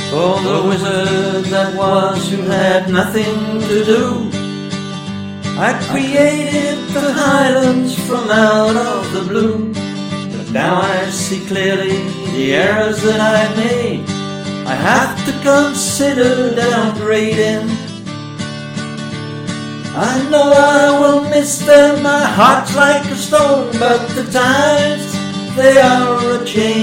for the wizard that was who had nothing to do. I created the Highlands from out of the blue, but now I see clearly the errors that I made. I have to consider downgrading. I know I will miss them, my heart's like a stone, but the times, they are a-changin'.